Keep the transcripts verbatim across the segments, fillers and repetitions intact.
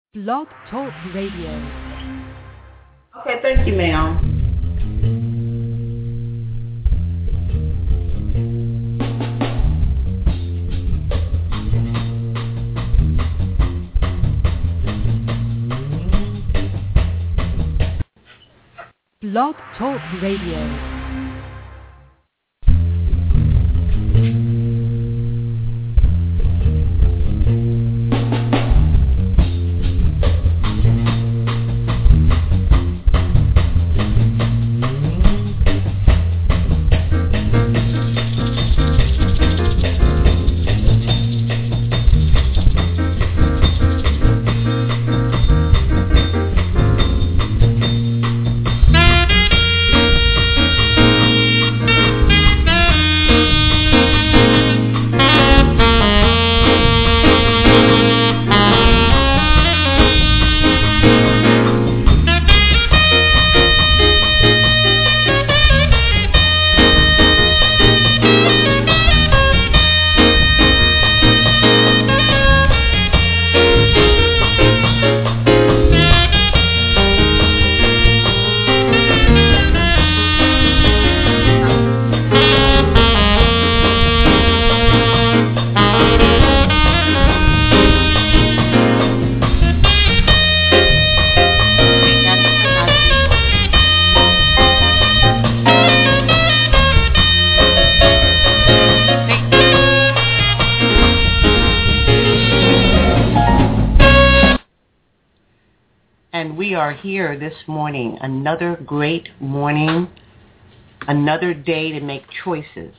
Blog Talk Radio. Okay, thank you, ma'am. Blog Talk Radio. Here this morning, another great morning, another day to make choices.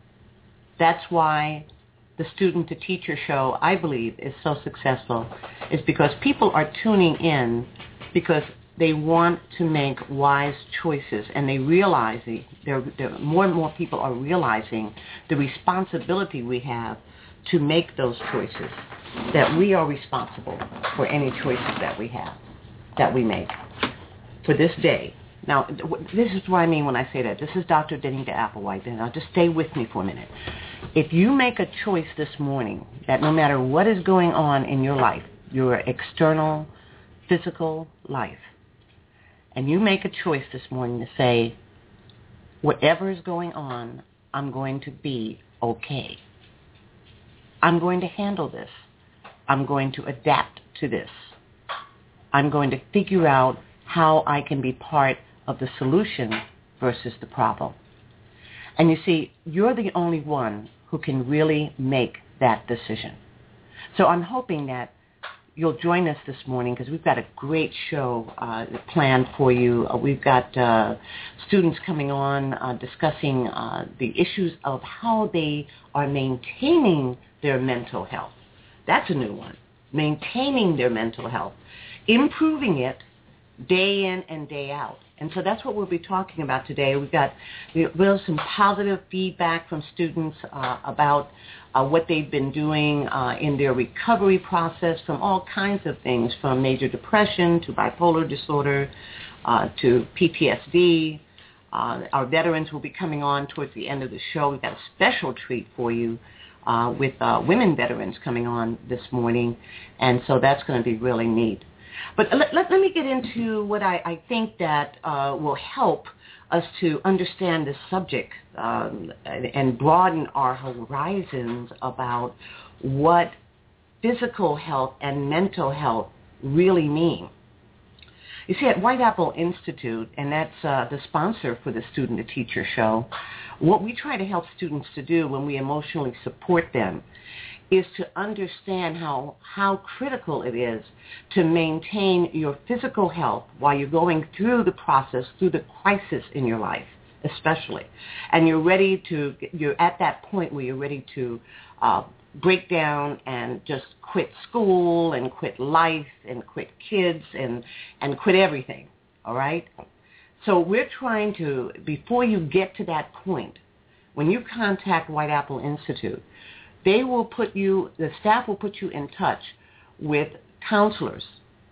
That's why the Student to Teacher show, I believe, is so successful, is because people are tuning in because they want to make wise choices, and they realize, they're, they're, more and more people are realizing the responsibility we have to make those choices, that we are responsible for any choices that we have. that we make for this day. Now, this is what I mean when I say that. This is Doctor Denita Applewhite, and I'll just stay with me for a minute. If you make a choice this morning that no matter what is going on in your life, your external, physical life, and you make a choice this morning to say, whatever is going on, I'm going to be okay. I'm going to handle this. I'm going to adapt to this. I'm going to figure out how I can be part of the solution versus the problem. And you see, you're the only one who can really make that decision. So I'm hoping that you'll join us this morning because we've got a great show uh, planned for you. Uh, we've got uh, students coming on uh, discussing uh, the issues of how they are maintaining their mental health. That's a new one, maintaining their mental health. Improving it day in and day out. And so that's what we'll be talking about today. We've got you know, some positive feedback from students uh, about uh, what they've been doing uh, in their recovery process from all kinds of things, from major depression to bipolar disorder uh, to P T S D. Uh, our veterans will be coming on towards the end of the show. We've got a special treat for you uh, with uh, women veterans coming on this morning. And so that's going to be really neat. But let, let, let me get into what I, I think that uh, will help us to understand this subject um, and, and broaden our horizons about what physical health and mental health really mean. You see, at White Apple Institute, and that's uh, the sponsor for the Student to Teacher show, what we try to help students to do when we emotionally support them is to understand how, how critical it is to maintain your physical health while you're going through the process, through the crisis in your life, especially. And you're ready to, you're at that point where you're ready to uh, break down and just quit school and quit life and quit kids and, and quit everything, all right? So we're trying to, before you get to that point, when you contact White Apple Institute, they will put you, the staff will put you in touch with counselors,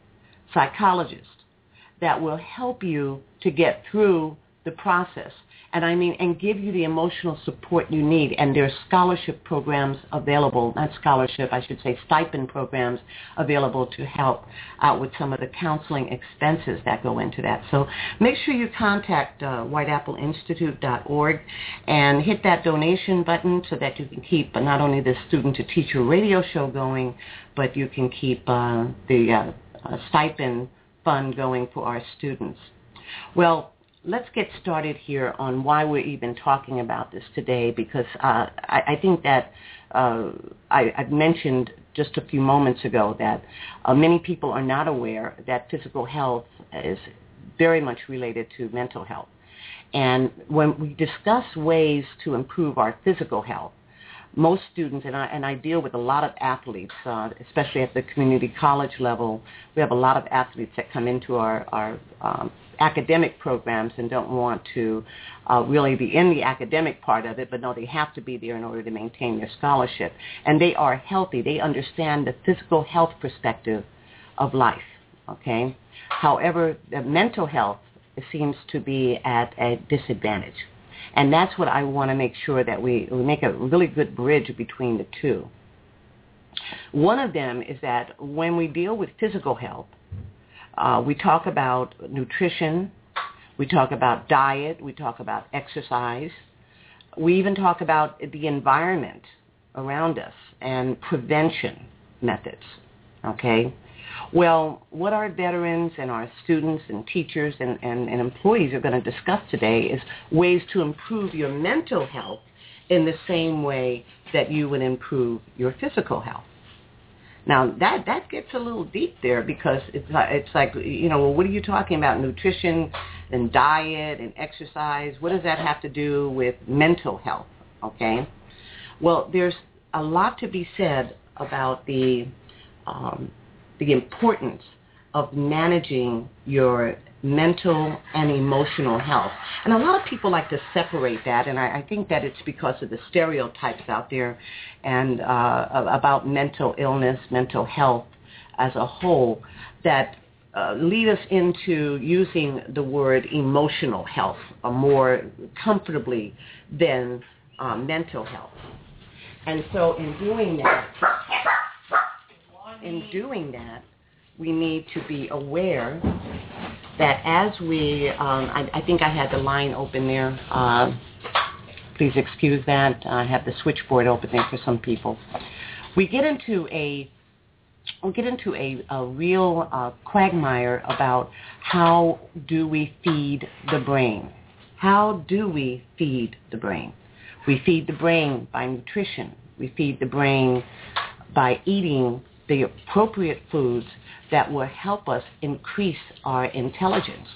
psychologists that will help you to get through the process. And I mean, and give you the emotional support you need. And there's scholarship programs available, not scholarship, I should say stipend programs available to help out with some of the counseling expenses that go into that. So make sure you contact uh, white apple institute dot org and hit that donation button so that you can keep not only the Student to Teacher radio show going, but you can keep uh, the uh, uh, stipend fund going for our students. Well, let's get started here on why we're even talking about this today, because uh, I, I think that uh, I, I've mentioned just a few moments ago that uh, many people are not aware that physical health is very much related to mental health. And when we discuss ways to improve our physical health, most students, and I, and I deal with a lot of athletes, uh, especially at the community college level. We have a lot of athletes that come into our, our um, academic programs and don't want to uh, really be in the academic part of it, but no, they have to be there in order to maintain their scholarship. And they are healthy. They understand the physical health perspective of life, okay? However, the mental health seems to be at a disadvantage. And that's what I want to make sure that we, we make a really good bridge between the two. One of them is that when we deal with physical health, uh, we talk about nutrition, we talk about diet, we talk about exercise, we even talk about the environment around us and prevention methods, okay? Well, what our veterans and our students and teachers and, and, and employees are going to discuss today is ways to improve your mental health in the same way that you would improve your physical health. Now, that, that gets a little deep there because it's like, it's like, you know, well, what are you talking about? Nutrition and diet and exercise. What does that have to do with mental health, okay? Well, there's a lot to be said about the um, the importance of managing your mental and emotional health. And a lot of people like to separate that, and I, I think that it's because of the stereotypes out there and uh, about mental illness, mental health as a whole, that uh, lead us into using the word emotional health uh, more comfortably than uh, mental health. And so in doing that, In doing that, we need to be aware that as we, um, I, I think I had the line open there. Uh, please excuse that. I have the switchboard open there for some people. We get into a, we get into a, a real uh, quagmire about how do we feed the brain. How do we feed the brain? We feed the brain by nutrition. We feed the brain by eating the appropriate foods that will help us increase our intelligence.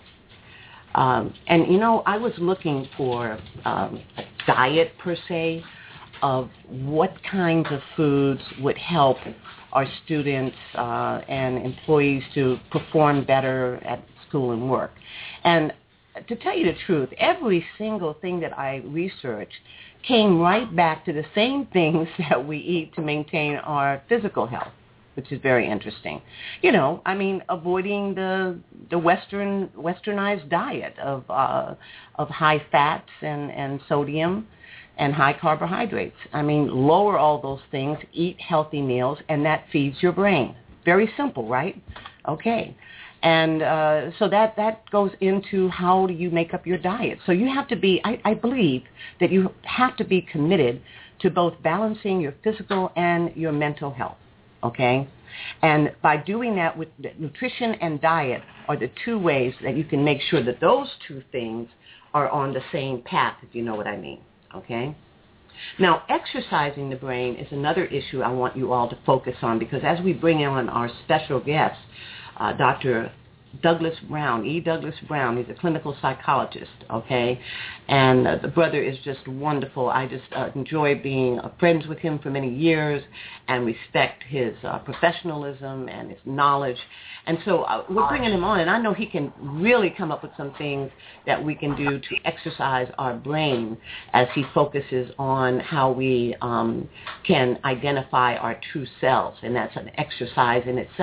Um, and, you know, I was looking for um, a diet, per se, of what kinds of foods would help our students uh, and employees to perform better at school and work. And to tell you the truth, every single thing that I researched came right back to the same things that we eat to maintain our physical health, which is very interesting. You know, I mean, avoiding the the Western westernized diet of uh, of high fats and, and sodium and high carbohydrates. I mean, lower all those things, eat healthy meals, and that feeds your brain. Very simple, right? Okay. And uh, so that, that goes into how do you make up your diet. So you have to be, I, I believe that you have to be committed to both balancing your physical and your mental health, okay? And by doing that with nutrition and diet are the two ways that you can make sure that those two things are on the same path, if you know what I mean, okay? Now, exercising the brain is another issue I want you all to focus on, because as we bring on our special guest, Uh, Doctor Douglas Brown, E. Douglas Brown. He's a clinical psychologist, okay? And uh, the brother is just wonderful. I just uh, enjoy being uh, friends with him for many years and respect his uh, professionalism and his knowledge. And so uh, we're bringing him on, and I know he can really come up with some things that we can do to exercise our brain as he focuses on how we um, can identify our true selves, and that's an exercise in itself.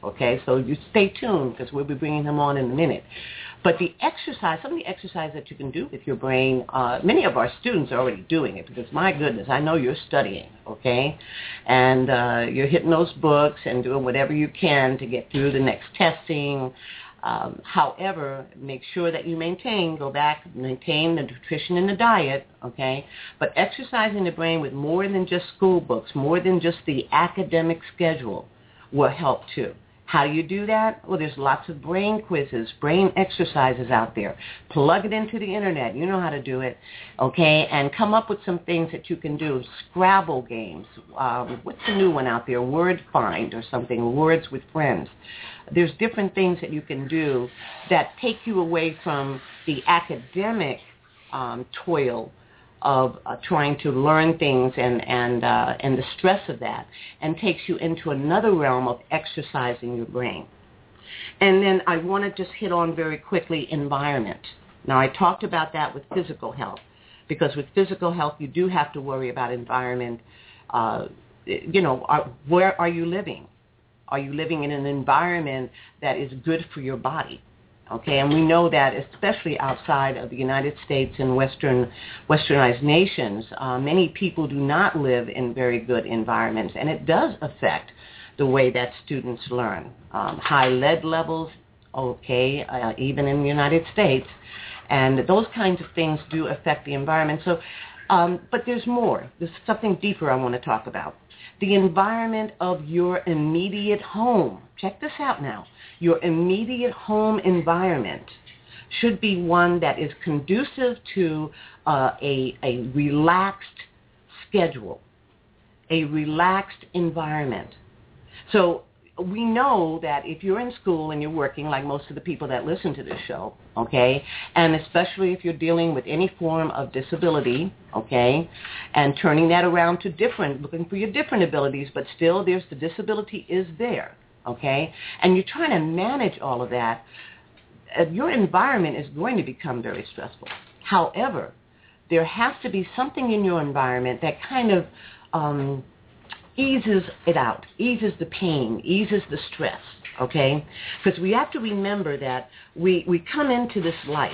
okay? So you stay tuned because we'll be bringing him on in a minute. But the exercise, some of the exercise that you can do with your brain, uh, many of our students are already doing it because, my goodness, I know you're studying, okay? And uh, you're hitting those books and doing whatever you can to get through the next testing. Um, however, make sure that you maintain, go back, maintain the nutrition and the diet, okay? But exercising the brain with more than just school books, more than just the academic schedule will help too. How do you do that? Well, there's lots of brain quizzes, brain exercises out there. Plug it into the internet. You know how to do it, okay? And come up with some things that you can do. Scrabble games. Um, what's the new one out there? Word Find or something. Words with Friends. There's different things that you can do that take you away from the academic um, toil of uh, trying to learn things and and uh, and the stress of that, and takes you into another realm of exercising your brain. And then I want to just hit on very quickly environment. Now, I talked about that with physical health, because with physical health you do have to worry about environment. Uh, you know, are, where are you living? Are you living in an environment that is good for your body? Okay, and we know that especially outside of the United States and Western, westernized nations, uh, many people do not live in very good environments, and it does affect the way that students learn. Um, high lead levels, okay, uh, even in the United States, and those kinds of things do affect the environment. So, um, but there's more. There's something deeper I want to talk about. The environment of your immediate home. Check this out now. Your immediate home environment should be one that is conducive to uh, a, a relaxed schedule, a relaxed environment. So we know that if you're in school and you're working, like most of the people that listen to this show, okay, and especially if you're dealing with any form of disability, okay, and turning that around to different, looking for your different abilities, but still there's the disability is there, okay, and you're trying to manage all of that, uh, your environment is going to become very stressful. However, there has to be something in your environment that kind of um, eases it out, eases the pain, eases the stress, okay? Because we have to remember that we, we come into this life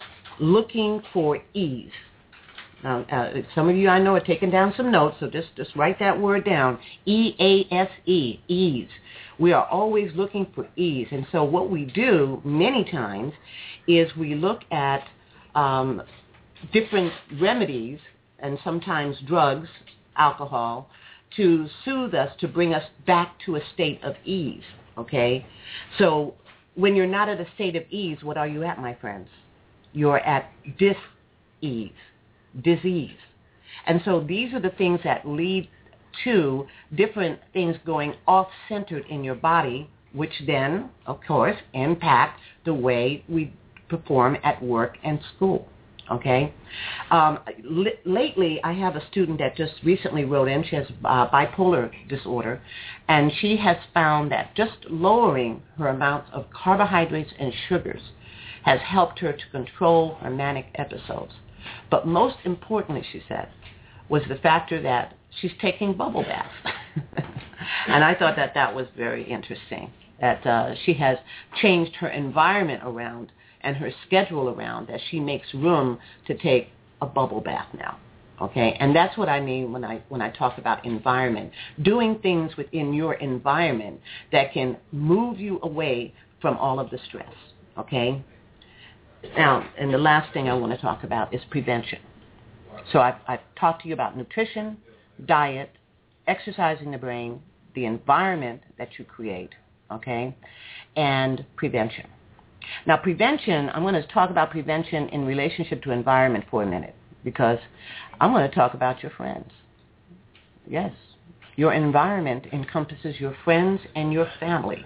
looking for ease. Now, uh, some of you I know are taking down some notes, so just, just write that word down, E A S E, ease. We are always looking for ease. And so what we do many times is we look at um, different remedies and sometimes drugs, alcohol, to soothe us, to bring us back to a state of ease, okay? So when you're not at a state of ease, what are you at, my friends? You're at dis-ease, disease. And so these are the things that lead to different things going off-centered in your body, which then, of course, impact the way we perform at work and school. Okay. Um, l- lately, I have a student that just recently wrote in. She has uh, bipolar disorder, and she has found that just lowering her amounts of carbohydrates and sugars has helped her to control her manic episodes. But most importantly, she said, was the factor that she's taking bubble baths. And I thought that that was very interesting, that uh, she has changed her environment around and her schedule around, that she makes room to take a bubble bath now, okay? And that's what I mean when I when I talk about environment, doing things within your environment that can move you away from all of the stress, okay? Now, and the last thing I want to talk about is prevention. So I've, I've talked to you about nutrition, diet, exercising the brain, the environment that you create, okay, and prevention. Now, prevention, I'm going to talk about prevention in relationship to environment for a minute, because I'm going to talk about your friends. Yes, your environment encompasses your friends and your family.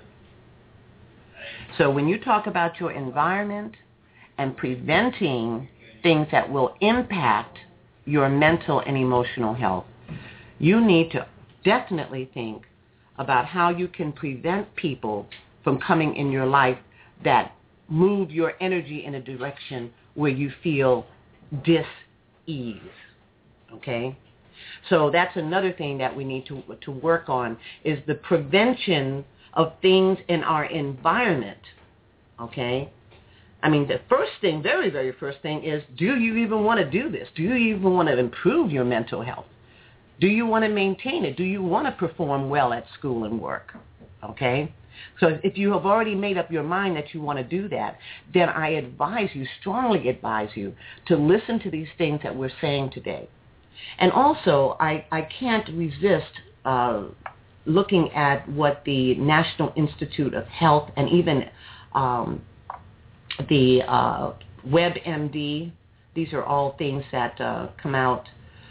So when you talk about your environment and preventing things that will impact your mental and emotional health, you need to definitely think about how you can prevent people from coming in your life that move your energy in a direction where you feel dis-ease, okay? So that's another thing that we need to to work on, is the prevention of things in our environment, okay? I mean, the first thing, very, very first thing is, do you even want to do this? Do you even want to improve your mental health? Do you want to maintain it? Do you want to perform well at school and work? Okay? So if you have already made up your mind that you want to do that, then I advise you, strongly advise you, to listen to these things that we're saying today. And also, I, I can't resist uh, looking at what the National Institute of Health and even um, the uh, WebMD, these are all things that uh, come out,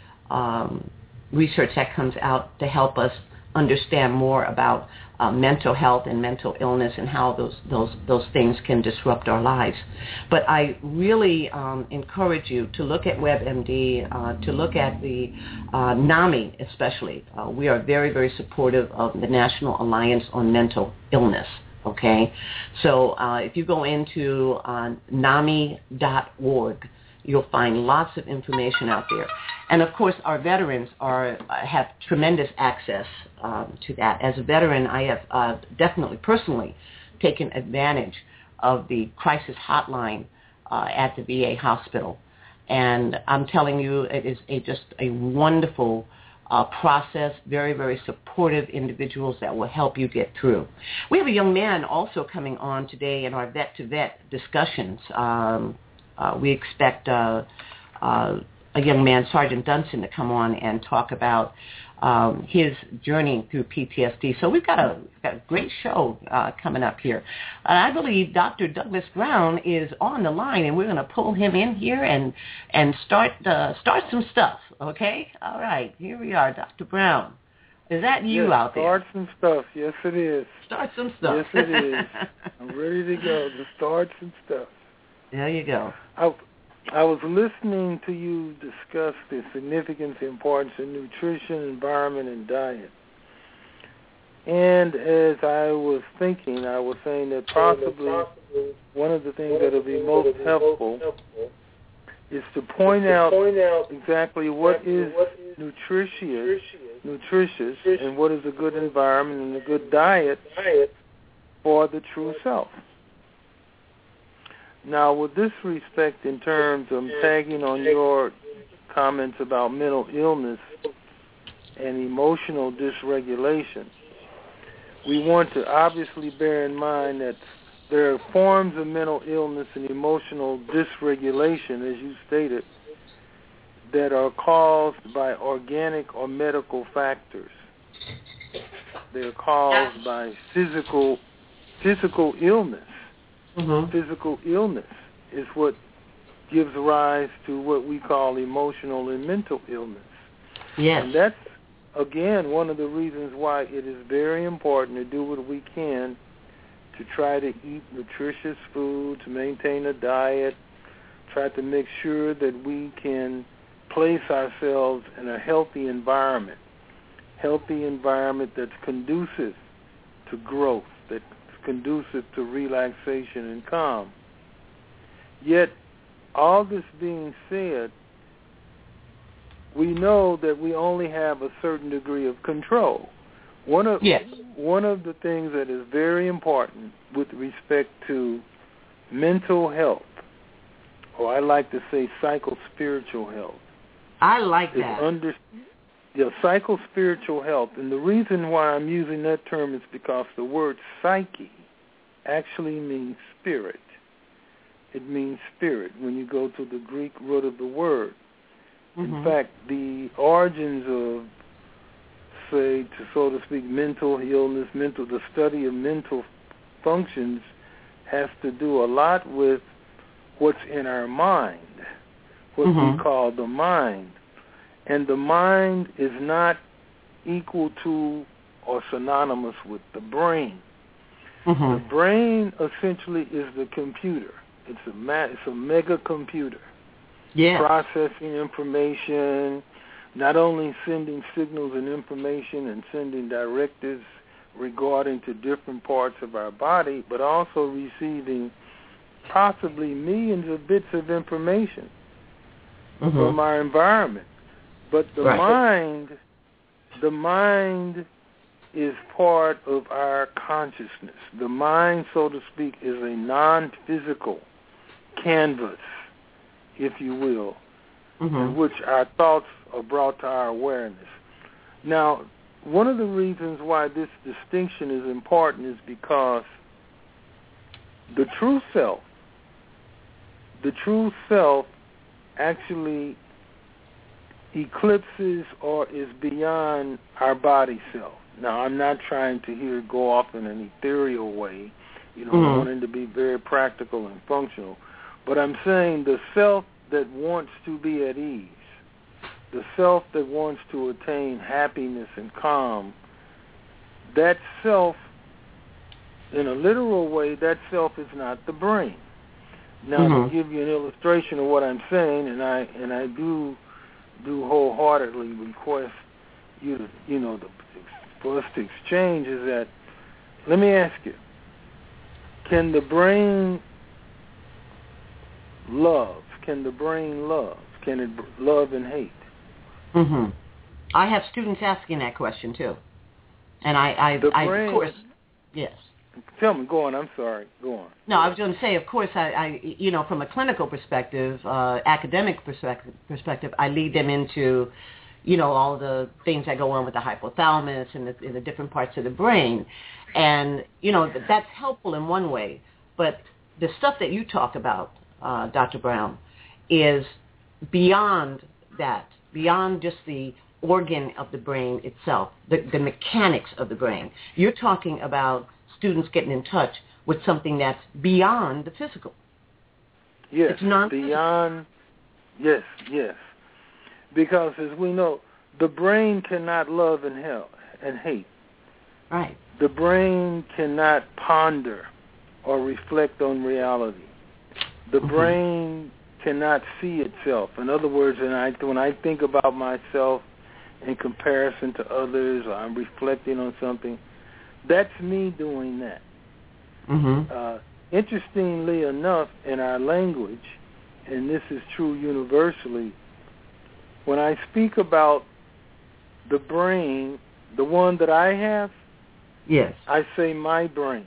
um, research that comes out to help us understand more about uh, mental health and mental illness and how those, those, those things can disrupt our lives. But I really um, encourage you to look at WebMD, uh, to look at the uh, NAMI especially. Uh, we are very, very supportive of the National Alliance on Mental Illness. Okay, so uh, if you go into uh, nami dot org, you'll find lots of information out there. And of course, our veterans are have tremendous access um, to that. As a veteran, I have uh, definitely, personally, taken advantage of the crisis hotline uh, at the V A hospital. And I'm telling you, it is a, just a wonderful Uh, process, very, very supportive individuals that will help you get through. We have a young man also coming on today in our vet-to-vet discussions. Um, uh, we expect uh, uh, a young man, Sergeant Dunson, to come on and talk about um, his journey through P T S D. So we've got a, we've got a great show uh, coming up here. And I believe Doctor Douglas Brown is on the line, and we're going to pull him in here and and start uh, start some stuff. Okay? All right. Here we are, Doctor Brown. Is that you yes, out there? Start some stuff. Yes, it is. Start some stuff. Yes, it is. I'm ready to go to start some stuff. There you go. I, I was listening to you discuss the significance and importance of nutrition, environment, and diet. And as I was thinking, I was saying that possibly one of the things that will be most helpful is to point out exactly what is nutritious, nutritious, and what is a good environment and a good diet for the true self. Now, with this respect, in terms of tagging on your comments about mental illness and emotional dysregulation, we want to obviously bear in mind that there are forms of mental illness and emotional dysregulation, as you stated, that are caused by organic or medical factors. They're caused by physical physical illness. Mm-hmm. Physical illness is what gives rise to what we call emotional and mental illness. Yes. And that's, again, one of the reasons why it is very important to do what we can to try to eat nutritious food, to maintain a diet, try to make sure that we can place ourselves in a healthy environment, healthy environment that's conducive to growth, that's conducive to relaxation and calm. Yet, all this being said, we know that we only have a certain degree of control. One of yes. one of the things that is very important with respect to mental health, or I like to say psycho-spiritual health. I like that. Under, yeah, psycho-spiritual health. And the reason why I'm using that term is because the word psyche actually means spirit. It means spirit when you go to the Greek root of the word. Mm-hmm. In fact, the origins of, say, to so to speak, mental illness, mental, the study of mental functions has to do a lot with what's in our mind, what mm-hmm. we call the mind. And the mind is not equal to or synonymous with the brain. Mm-hmm. The brain essentially is the computer. It's a ma- it's a mega computer. Yeah. Processing information, not only sending signals and information and sending directives regarding to different parts of our body, but also receiving possibly millions of bits of information mm-hmm. from our environment. But the right. mind, the mind is part of our consciousness. The mind, so to speak, is a non-physical canvas, if you will, mm-hmm. in which our thoughts are brought to our awareness. Now, one of the reasons why this distinction is important is because the true self, the true self actually eclipses or is beyond our body self. Now, I'm not trying to here go off in an ethereal way, you know, mm-hmm. wanting to be very practical and functional, but I'm saying the self that wants to be at ease, the self that wants to attain happiness and calm, that self, in a literal way, that self is not the brain. Now, mm-hmm. to give you an illustration of what I'm saying, and I and I do do wholeheartedly request you to, you know, to, for us to exchange, is that, let me ask you, can the brain love? Can the brain love? Can it love and hate? Mm-hmm. I have students asking that question too, and I, I, the I brain, of course, yes. Tell me, go on. I'm sorry. Go on. No, I was going to say, of course, I, I you know, from a clinical perspective, uh, academic perspective, perspective, I lead them into, you know, all the things that go on with the hypothalamus and the, and the different parts of the brain, and you know, that's helpful in one way. But the stuff that you talk about, uh, Doctor Brown, is beyond that. Beyond just the organ of the brain itself, the, the mechanics of the brain. You're talking about students getting in touch with something that's beyond the physical. Yes, it's non- beyond, yes, yes. Because as we know, the brain cannot love and, help, and hate. Right. The brain cannot ponder or reflect on reality. The mm-hmm. brain cannot see itself. In other words, when I, when I think about myself in comparison to others, or I'm reflecting on something, that's me doing that. Mm-hmm. Uh, interestingly enough, in our language, and this is true universally, when I speak about the brain, the one that I have, yes, I say my brain,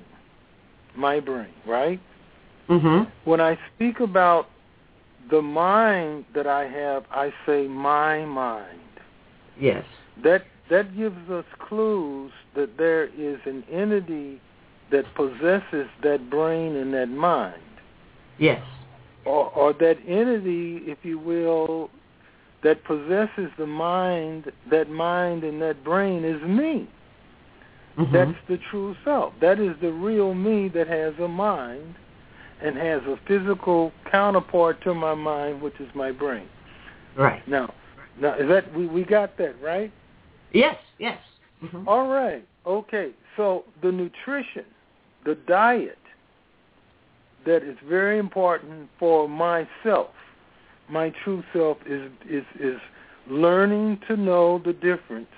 my brain, right? Mm-hmm. When I speak about the mind that I have, I say my mind. Yes. That that gives us clues that there is an entity that possesses that brain and that mind. Yes. Or, or that entity, if you will, that possesses the mind, that mind and that brain is me. Mm-hmm. That's the true self. That is the real me that has a mind and has a physical counterpart to my mind, which is my brain. Right. Now, now is that we, we got that, right? Yes, yes. Mm-hmm. All right. Okay. So the nutrition, the diet that is very important for myself, my true self, is is is learning to know the difference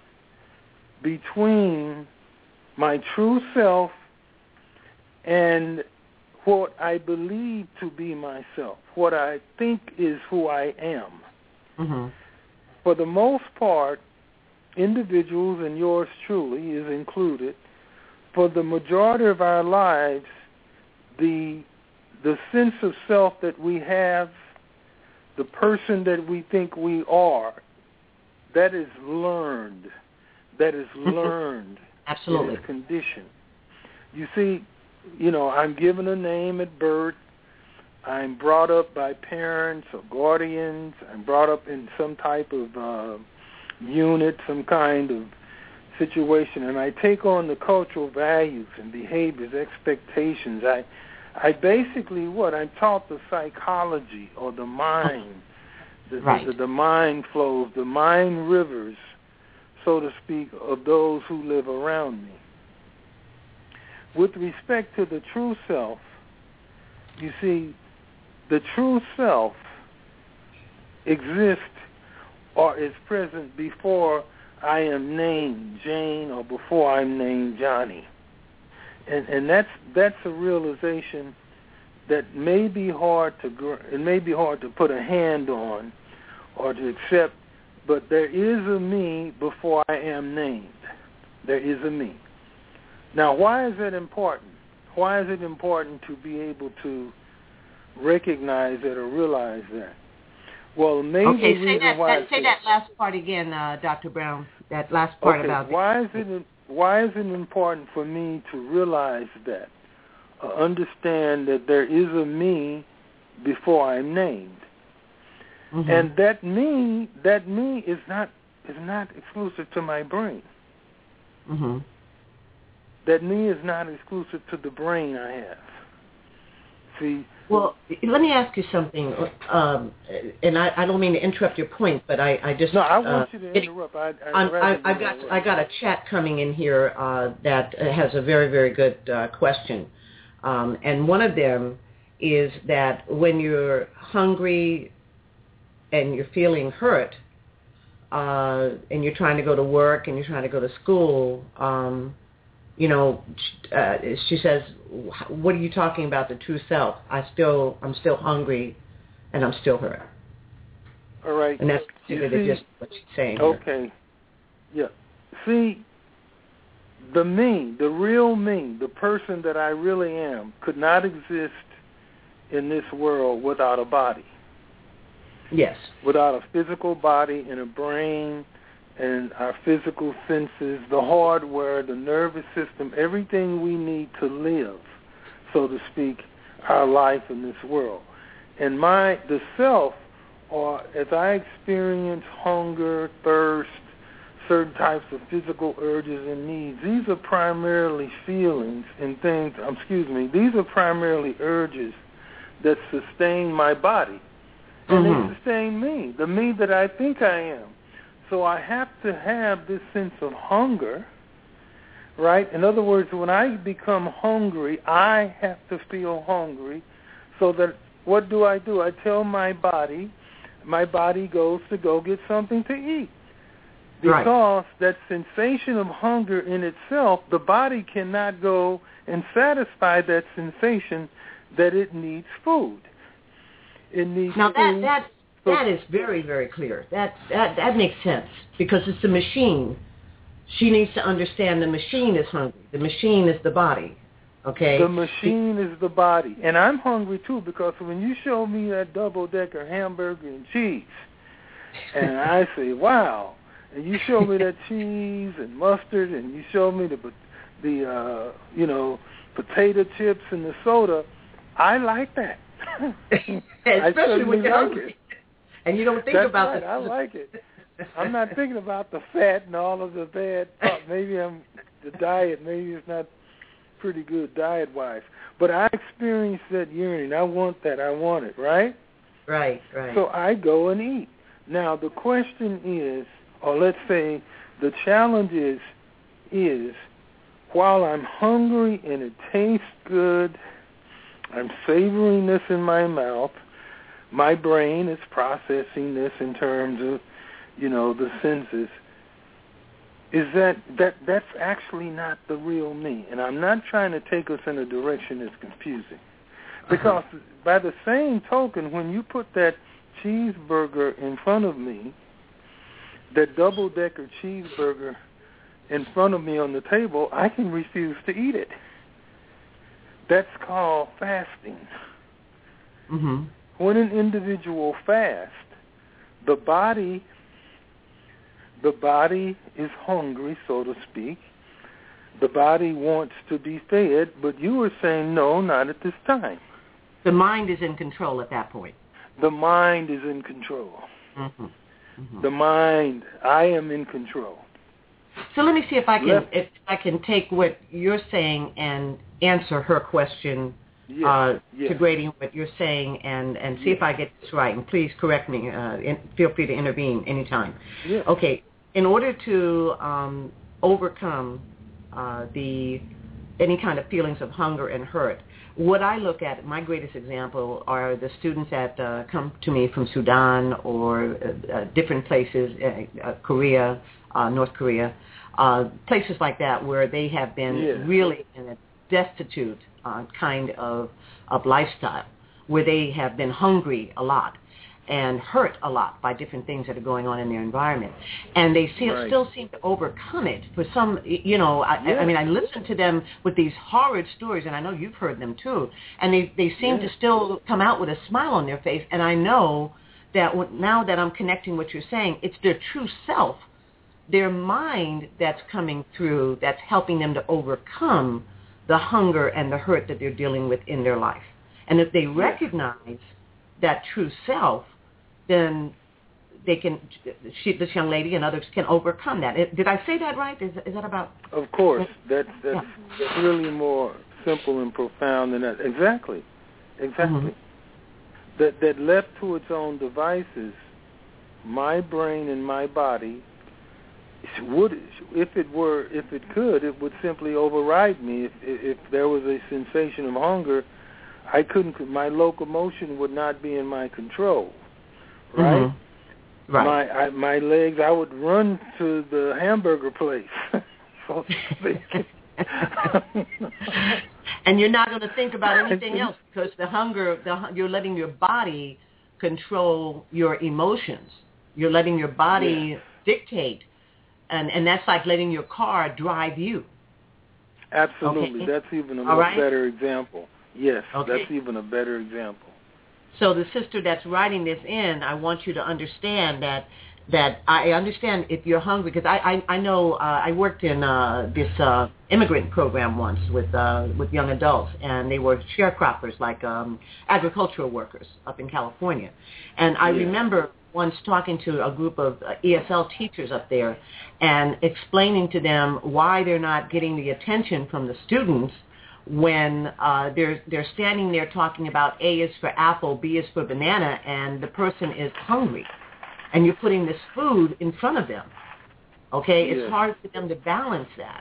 between my true self and what I believe to be myself, what I think is who I am. Mm-hmm. For the most part, individuals, and yours truly is included, for the majority of our lives, the the sense of self that we have, the person that we think we are, that is learned. That is learned. Absolutely. It is conditioned. You see, you know, I'm given a name at birth. I'm brought up by parents or guardians. I'm brought up in some type of uh, unit, some kind of situation, and I take on the cultural values and behaviors, expectations. I, I basically what I'm taught the psychology or the mind, the, right. the, the mind flows, the mind rivers, so to speak, of those who live around me. With respect to the true self, you see, the true self exists or is present before I am named Jane or before I'm named Johnny. And and that's that's a realization that may be hard to it may be hard to put a hand on or to accept, but there is a me before I am named. There is a me. Now, why is it important? Why is it important to be able to recognize that or realize that? Well, maybe okay, the say reason that, why that say that last part again, uh, Doctor Brown. That last part okay, about why is it why is it important for me to realize that, uh, understand that there is a me before I'm named, mm-hmm. and that me that me is not is not exclusive to my brain. Mm-hmm. That me is not exclusive to the brain I have. See. Well, let me ask you something, um, and I, I don't mean to interrupt your point, but I, I just no, I want uh, you to it, interrupt. I, I'm, I, I got interrupt. I got a chat coming in here uh, that has a very very good uh, question, um, and one of them is that when you're hungry and you're feeling hurt, uh, and you're trying to go to work and you're trying to go to school. Um, You know, uh, she says, "What are you talking about? The true self? I still, I'm still hungry, and I'm still hurt." All right, and that's basically just what she's saying. Okay, here. yeah. See, the me, the real me, the person that I really am, could not exist in this world without a body. Yes. Without a physical body and a brain. And our physical senses, the hardware, the nervous system, everything we need to live, so to speak, our life in this world. And my the self, or as I experience hunger, thirst, certain types of physical urges and needs, these are primarily feelings and things, excuse me, these are primarily urges that sustain my body. And mm-hmm. they sustain me, the me that I think I am. So I have to have this sense of hunger, right? In other words, when I become hungry, I have to feel hungry so that what do I do? I tell my body, my body goes to go get something to eat. Because right. that sensation of hunger in itself, the body cannot go and satisfy that sensation that it needs food. It needs now food. That, that That is very, very clear. That, that that makes sense because it's the machine. She needs to understand the machine is hungry. The machine is the body, okay? The machine is the body. And I'm hungry, too, because when you show me that double-decker hamburger and cheese, and I say, wow, and you show me that cheese and mustard, and you show me the, the uh, you know, potato chips and the soda, I like that. Especially when you're like hungry. It. And you don't think That's about right. the... I like it. I'm not thinking about the fat and all of the bad. Oh, maybe I'm the diet. Maybe it's not pretty good diet-wise. But I experience that yearning. I want that. I want it. Right. Right. Right. So I go and eat. Now the question is, or let's say, the challenge is, is while I'm hungry and it tastes good, I'm savoring this in my mouth. My brain is processing this in terms of, you know, the senses. Is that, that that's actually not the real me. And I'm not trying to take us in a direction that's confusing. Because uh-huh. by the same token, when you put that cheeseburger in front of me, that double-decker cheeseburger in front of me on the table, I can refuse to eat it. That's called fasting. Mm-hmm. When an individual fasts, the body, the body is hungry, so to speak. The body wants to be fed, but you were saying, no, not at this time. The mind is in control at that point. The mind is in control. Mm-hmm. Mm-hmm. The mind, I am in control. So let me see if I can Left. if I can take what you're saying and answer her question. Yes, uh, yes. to grading what you're saying and, and see yes. if I get this right. And please correct me. Uh, in, feel free to intervene anytime. Yes. Okay. In order to um, overcome uh, the any kind of feelings of hunger and hurt, what I look at, my greatest example, are the students that uh, come to me from Sudan or uh, uh, different places, uh, uh, Korea, uh, North Korea, uh, places like that where they have been yes. really in a destitute uh, kind of, of lifestyle, where they have been hungry a lot. and hurt a lot by different things that are going on in their environment. And they see, Right. still seem to overcome it for some, you know, I, Yeah. I mean, I listen to them with these horrid stories, and I know you've heard them too, and they, they seem Yeah. to still come out with a smile on their face, and I know that w- now that I'm connecting what you're saying, it's their true self, their mind that's coming through, that's helping them to overcome the hunger and the hurt that they're dealing with in their life. And if they recognize that true self, then they can, she, this young lady and others can overcome that. It, did I say that right? Is, is that about? Of course, that's that's yeah. really more simple and profound than that. Exactly, exactly. Mm-hmm. That that left to its own devices, my brain and my body would, if it were, if it could, it would simply override me. If if there was a sensation of hunger, I couldn't. My locomotion would not be in my control. Right. Mm-hmm. Right. My I, my legs, I would run to the hamburger place. So to speak. And you're not going to think about anything else because the hunger, the, you're letting your body control your emotions. You're letting your body yes. dictate, and and that's like letting your car drive you. Absolutely, okay. That's even a All much right? better example. Yes, okay. That's even a better example. So the sister that's writing this in, I want you to understand that that I understand if you're hungry, because I, I, I know uh, I worked in uh, this uh, immigrant program once with uh, with young adults, and they were sharecroppers, like um, agricultural workers up in California. And I yeah. remember once talking to a group of uh, E S L teachers up there and explaining to them why they're not getting the attention from the students when uh, they're they're standing there talking about A is for apple, B is for banana, and the person is hungry, and you're putting this food in front of them. Okay, yes. It's hard for them to balance that.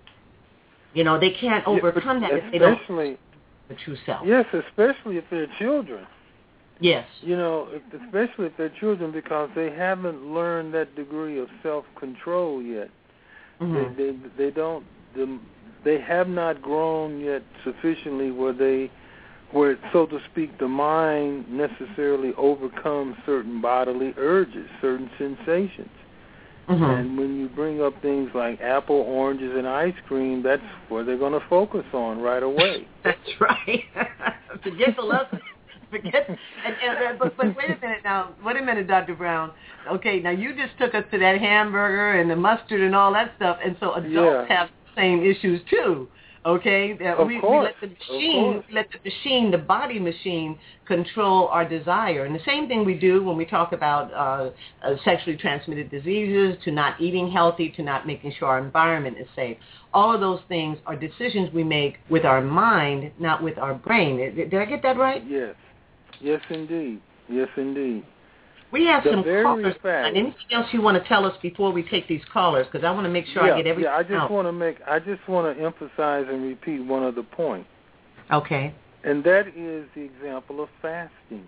You know, they can't overcome yeah, that if they don't the true self. Yes, especially if they're children. Yes. You know, especially if they're children, because they haven't learned that degree of self-control yet. Mm-hmm. They, they they don't. The, They have not grown yet sufficiently where they, where, so to speak, the mind necessarily overcomes certain bodily urges, certain sensations. Mm-hmm. And when you bring up things like apple, oranges, and ice cream, that's where they're going to focus on right away. That's right. Forget the lesson. Forget. And, and, but, but wait a minute now. Wait a minute, Doctor Brown. Okay, now you just took us to that hamburger and the mustard and all that stuff, and so adults yeah. have same issues too, okay? That of we, course. we let the machine, let the machine, the body machine, control our desire. And the same thing we do when we talk about uh, uh, sexually transmitted diseases, to not eating healthy, to not making sure our environment is safe. All of those things are decisions we make with our mind, not with our brain. Did, did I get that right? Yes. Yes, indeed. Yes, indeed. We have the some callers. Fact, and anything else you want to tell us before we take these callers? Because I want to make sure yeah, I get everything Yeah, I just out. want to make. I just want to emphasize and repeat one other point. Okay. And that is the example of fasting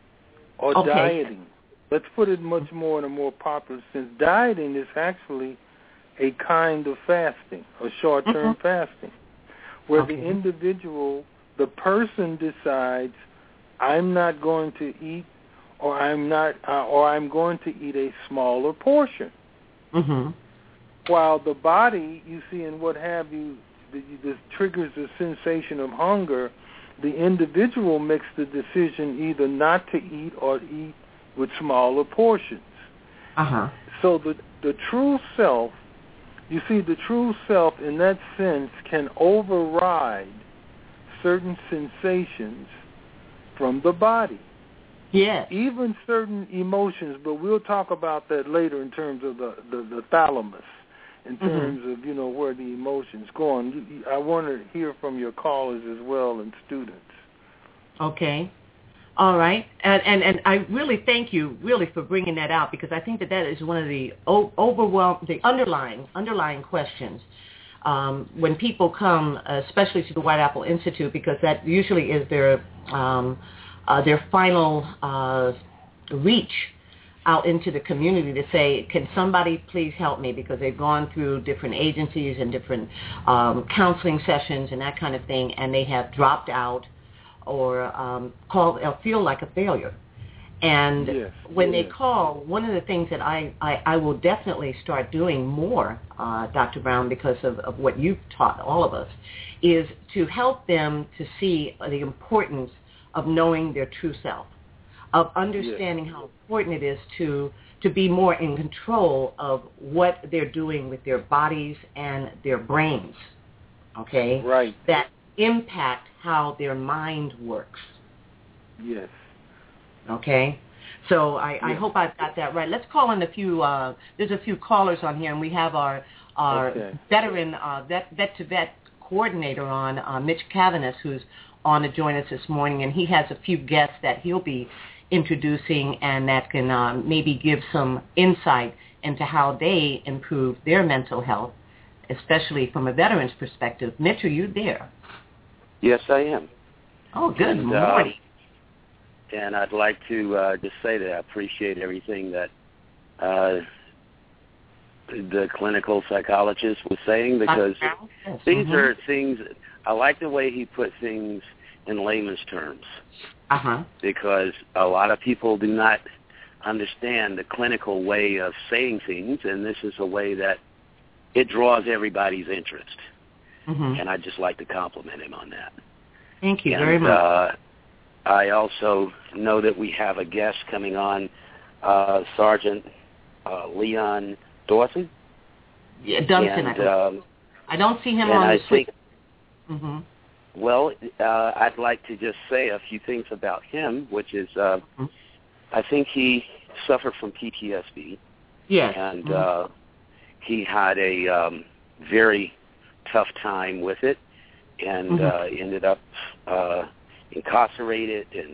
or okay. dieting. Let's put it much more in a more popular sense. Dieting is actually a kind of fasting, a short-term mm-hmm. fasting, where okay. the individual, the person decides, I'm not going to eat. Or I'm not, uh, or I'm going to eat a smaller portion. Mm-hmm. While the body, you see, and what have you, this triggers the sensation of hunger. The individual makes the decision either not to eat or eat with smaller portions. Uh-huh. So the the true self, you see, the true self in that sense can override certain sensations from the body. Yes. Even certain emotions, but we'll talk about that later in terms of the, the, the thalamus, in terms mm-hmm. of, you know, where the emotions go on. You, you, I want to hear from your callers as well and students. Okay. All right. And, and and I really thank you, really, for bringing that out, because I think that that is one of the o- overwhelm, the underlying, underlying questions um, when people come, especially to the White Apple Institute, because that usually is their... Um, Uh, their final uh, reach out into the community to say, can somebody please help me? Because they've gone through different agencies and different um, counseling sessions and that kind of thing, and they have dropped out or um, called, or feel like a failure. And yes. when yes. they call, one of the things that I, I, I will definitely start doing more, uh, Doctor Brown, because of, of what you've taught all of us, is to help them to see the importance of knowing their true self, of understanding yes. how important it is to to be more in control of what they're doing with their bodies and their brains, okay? Right. That impact how their mind works. Yes. Okay? So I, yes. I hope I've got that right. Let's call in a few, uh, there's a few callers on here, and we have our, our okay. veteran, uh, vet, vet-to-vet coordinator on, uh, Mitch Cavanis, who's on to join us this morning, and he has a few guests that he'll be introducing and that can um, maybe give some insight into how they improve their mental health, especially from a veteran's perspective. Mitch, are you there? Yes, I am. Oh, good and, morning. Uh, and I'd like to uh, just say that I appreciate everything that uh, the clinical psychologist was saying, because yes. these mm-hmm. are things, I like the way he put things in layman's terms. Uh-huh. Because a lot of people do not understand the clinical way of saying things, and this is a way that it draws everybody's interest. Mm-hmm. And I'd just like to compliment him on that. Thank you and, very much. Uh, I also know that we have a guest coming on, uh, Sergeant uh, Leon Dawson. Yeah, Duncan. And, I, um, I don't see him and on I the suite. think, mm-hmm. Well, uh, I'd like to just say a few things about him, which is uh, mm-hmm. I think he suffered from P T S D. Yes. And mm-hmm. uh, he had a um, very tough time with it, and mm-hmm. uh, ended up uh, incarcerated, and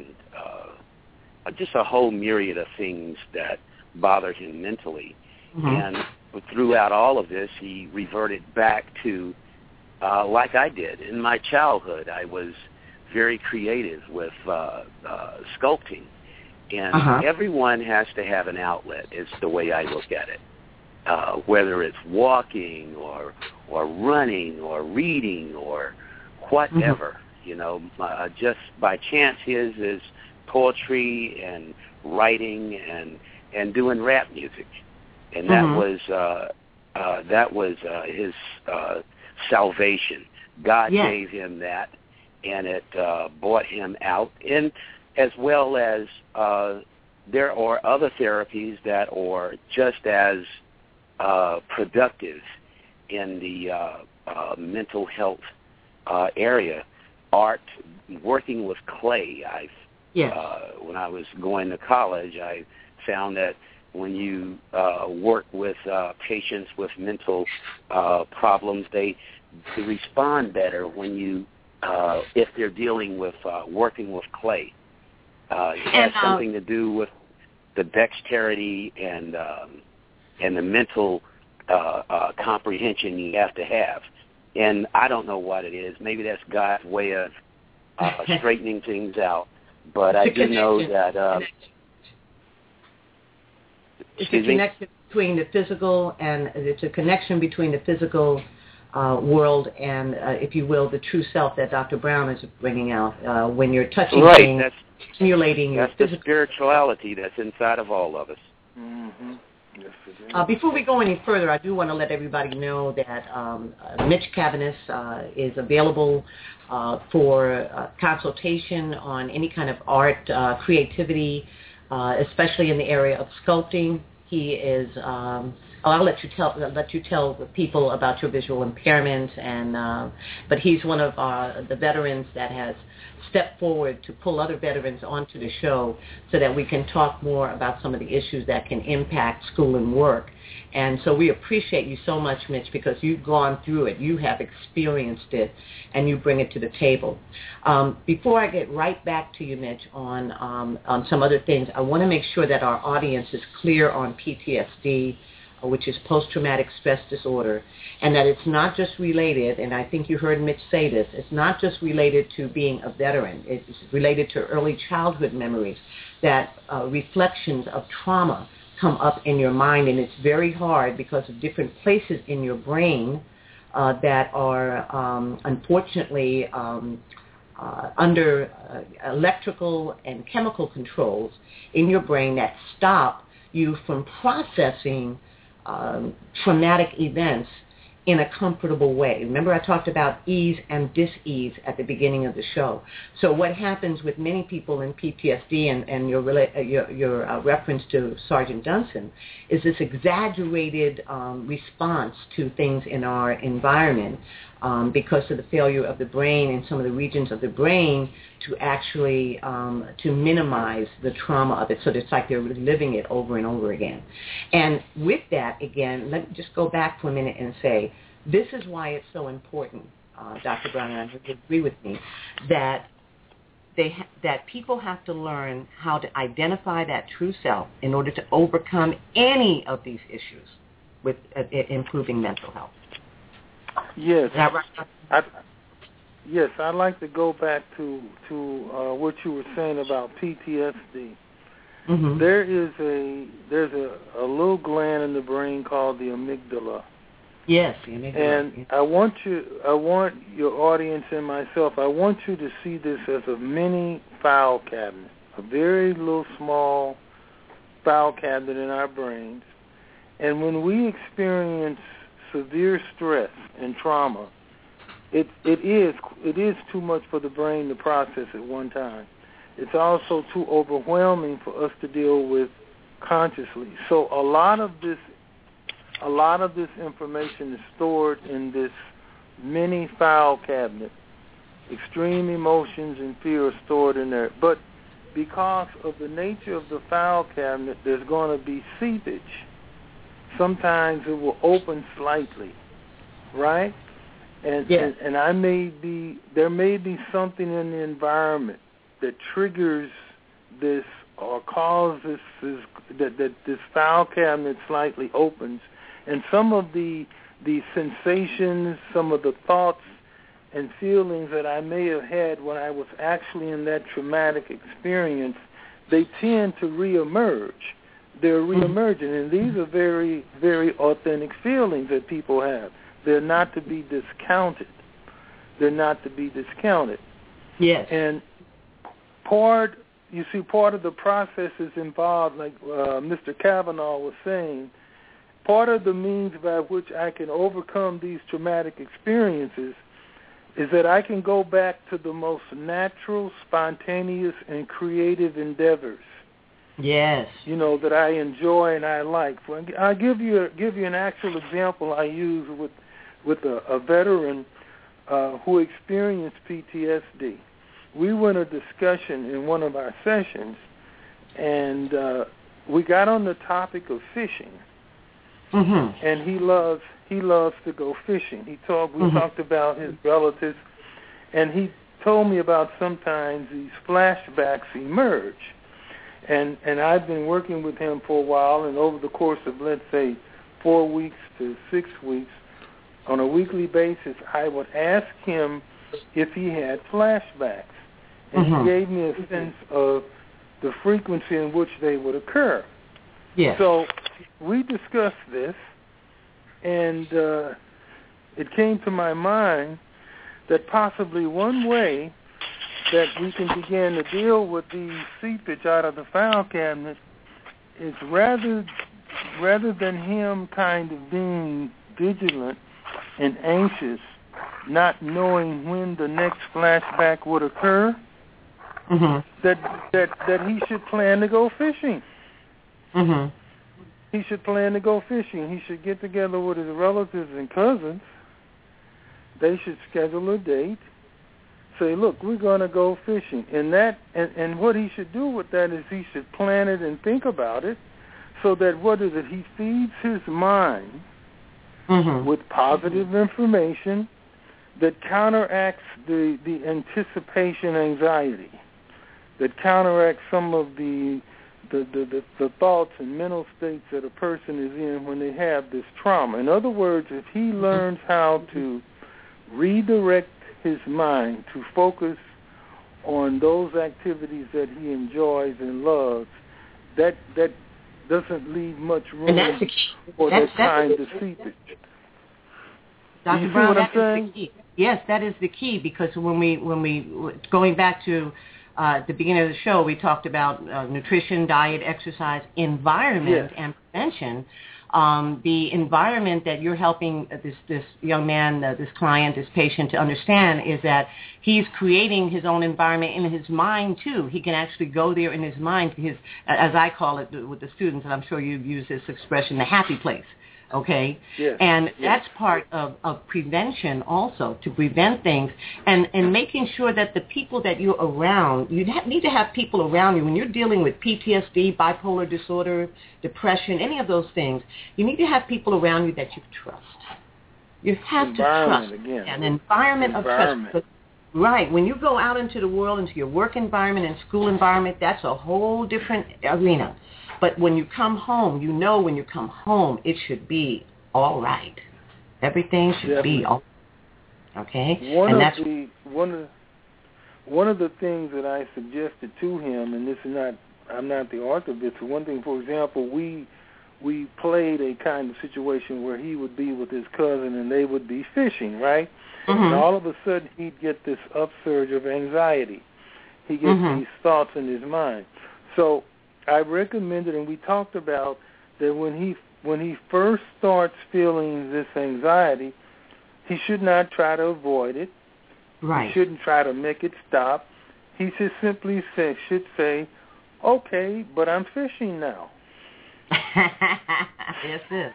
uh, just a whole myriad of things that bothered him mentally. Mm-hmm. And throughout all of this, he reverted back to Uh, like I did. In my childhood, I was very creative with uh, uh, sculpting. And uh-huh. everyone has to have an outlet, is the way I look at it. Uh, whether it's walking or or running or reading or whatever, mm-hmm. you know. Uh, just by chance, his is poetry and writing and, and doing rap music. And that mm-hmm. was, uh, uh, that was uh, his... Uh, salvation. God yes. gave him that, and it uh, brought him out. And as well as uh, there are other therapies that are just as uh, productive in the uh, uh, mental health uh, area. Art, working with clay. I, yes. uh, when I was going to college, I found that when you uh, work with uh, patients with mental uh, problems, they, they respond better when you, uh, if they're dealing with uh, working with clay. Uh, it has and, uh, something to do with the dexterity and um, and the mental uh, uh, comprehension you have to have. And I don't know what it is. Maybe that's God's way of uh, straightening things out. But I do know that. Uh, It's a connection between the physical, and it's a connection between the physical uh, world and, uh, if you will, the true self that Doctor Brown is bringing out. Uh, when you're touching right, things, that's, stimulating that's your the physical spirituality that's inside of all of us. Mm-hmm. Yes, it is. Uh, before we go any further, I do want to let everybody know that um, uh, Mitch Cavanis uh, is available uh, for uh, consultation on any kind of art, uh, creativity, Uh, especially in the area of sculpting. He is. Um, oh, I'll let you tell let you tell people about your visual impairment, and uh, but he's one of uh, the veterans that has stepped forward to pull other veterans onto the show so that we can talk more about some of the issues that can impact school and work. And so we appreciate you so much, Mitch, because you've gone through it. You have experienced it, and you bring it to the table. Um, before I get right back to you, Mitch, on, um, on some other things, I want to make sure that our audience is clear on P T S D, which is post-traumatic stress disorder, and that it's not just related, and I think you heard Mitch say this, it's not just related to being a veteran. It's related to early childhood memories, that uh, reflections of trauma come up in your mind, and it's very hard because of different places in your brain uh, that are um, unfortunately um, uh, under uh, electrical and chemical controls in your brain that stop you from processing um, traumatic events in a comfortable way. Remember I talked about ease and dis-ease at the beginning of the show. So what happens with many people in P T S D and, and your, rela- your, your uh, reference to Sergeant Dunson is this exaggerated um, response to things in our environment um, because of the failure of the brain and some of the regions of the brain to actually um, to minimize the trauma of it. So it's like they're reliving it over and over again. And with that, again, let me just go back for a minute and say, this is why it's so important, uh, Doctor Brown, and I would agree with me, that they ha- that people have to learn how to identify that true self in order to overcome any of these issues with uh, improving mental health. Yes. Is that right? I, yes, I'd like to go back to to uh, what you were saying about P T S D. Mm-hmm. There is a there's a, a little gland in the brain called the amygdala. Yes, the amygdala. And I want you, I want your audience and myself, I want you to see this as a mini file cabinet, a very little small file cabinet in our brains. And when we experience severe stress and trauma, it it is it is too much for the brain to process at one time. It's also too overwhelming for us to deal with consciously. So a lot of this a lot of this information is stored in this mini file cabinet. Extreme emotions and fear are stored in there. But because of the nature of the file cabinet, there's going to be seepage. Sometimes it will open slightly, right? And, yeah. and and I may be there may be something in the environment that triggers this or causes this, that that this file cabinet slightly opens, and some of the the sensations, some of the thoughts and feelings that I may have had when I was actually in that traumatic experience, they tend to reemerge. They're reemerging, and these are very, very authentic feelings that people have. They're not to be discounted. They're not to be discounted. Yes. And part, you see, part of the process is involved, like uh, Mister Kavanaugh was saying, part of the means by which I can overcome these traumatic experiences is that I can go back to the most natural, spontaneous, and creative endeavors. Yes. You know, that I enjoy and I like. I'll give you a, give you an actual example I use with with a, a veteran uh, who experienced P T S D. We were in a discussion in one of our sessions, and uh, we got on the topic of fishing. Mm-hmm. And he loves he loves to go fishing. He talked. We mm-hmm. talked about his relatives, and he told me about sometimes these flashbacks emerge. And and I've been working with him for a while, and over the course of, let's say, four weeks to six weeks, on a weekly basis, I would ask him if he had flashbacks. And mm-hmm. he gave me a sense of the frequency in which they would occur. Yes. So we discussed this, and uh, it came to my mind that possibly one way that we can begin to deal with the seepage out of the file cabinet is rather rather than him kind of being vigilant and anxious, not knowing when the next flashback would occur, mm-hmm. that that that he should plan to go fishing. Mm-hmm. He should plan to go fishing. He should get together with his relatives and cousins. They should schedule a date. Say, look, we're going to go fishing. And that, and, and what he should do with that is he should plan it and think about it so that what is it? He feeds his mind mm-hmm. with positive information that counteracts the, the anticipation anxiety, that counteracts some of the the, the, the the thoughts and mental states that a person is in when they have this trauma. In other words, if he learns how to redirect his mind to focus on those activities that he enjoys and loves, that that doesn't leave much room that's the, for that's, that kind that's, of seepage. Doctor Do you see Brown, what I'm that saying? Is the key. Yes, that is the key, because when we, when we, going back to uh, the beginning of the show, we talked about uh, nutrition, diet, exercise, environment, yes. and prevention. Um, the environment that you're helping this, this young man, uh, this client, this patient to understand is that he's creating his own environment in his mind, too. He can actually go there in his mind, his, as I call it with the students, and I'm sure you've used this expression, the happy place. Okay, yes. and yes. that's part of, of prevention also, to prevent things, and, and making sure that the people that you're around, you ha- need to have people around you when you're dealing with P T S D, bipolar disorder, depression, any of those things. You need to have people around you that you trust. You have to trust again. an environment, environment of trust. Right. When you go out into the world, into your work environment and school environment, that's a whole different arena. But when you come home, you know when you come home, it should be all right. Everything should Definitely. be all right. Okay? One and of that's the one of one of the things that I suggested to him, and this is not I'm not the author of this, but one thing, for example, we we played a kind of situation where he would be with his cousin and they would be fishing, right? mm-hmm. And all of a sudden he'd get this upsurge of anxiety. He gets mm-hmm. these thoughts in his mind. So I recommended, and we talked about that when he when he first starts feeling this anxiety, he should not try to avoid it. Right. He shouldn't try to make it stop. He should simply say, should say, okay, but I'm fishing now. Yes, it.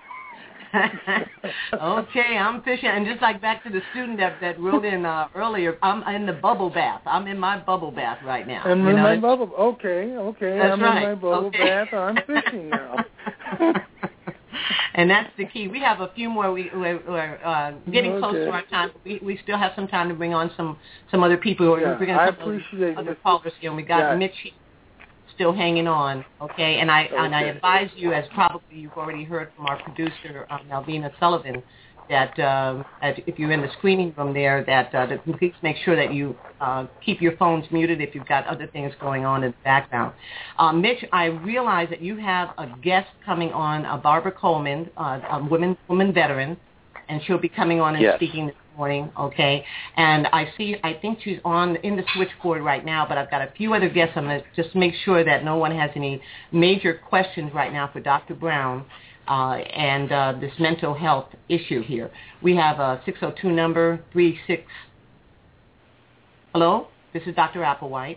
Okay, I'm fishing, and just like back to the student that, that wrote in uh, earlier, I'm in the bubble bath. I'm in my bubble bath right now. I'm you in know? my bubble. Okay, okay, That's I'm right. in my bubble okay. bath. I'm fishing now. And that's the key. We have a few more. We, we're we're uh, getting okay. close to our time. We we still have some time to bring on some, some other people. We're Yeah, bringing I some appreciate other, other it. callers here. And we got Yeah. Mitch still hanging on, okay? And I okay. and I advise you, as probably you've already heard from our producer, um, Malvina Sullivan, that um, if you're in the screening room there, that, uh, that please make sure that you uh, keep your phones muted if you've got other things going on in the background. Uh, Mitch, I realize that you have a guest coming on, uh, Barbara Coleman, uh, a woman, woman veteran, and she'll be coming on and yes. speaking this morning, okay? And I see, I think she's on in the switchboard right now, but I've got a few other guests. I'm going to just make sure that no one has any major questions right now for Doctor Brown uh, and uh, this mental health issue here. We have a six oh two number, three six. Hello? This is Doctor Applewhite.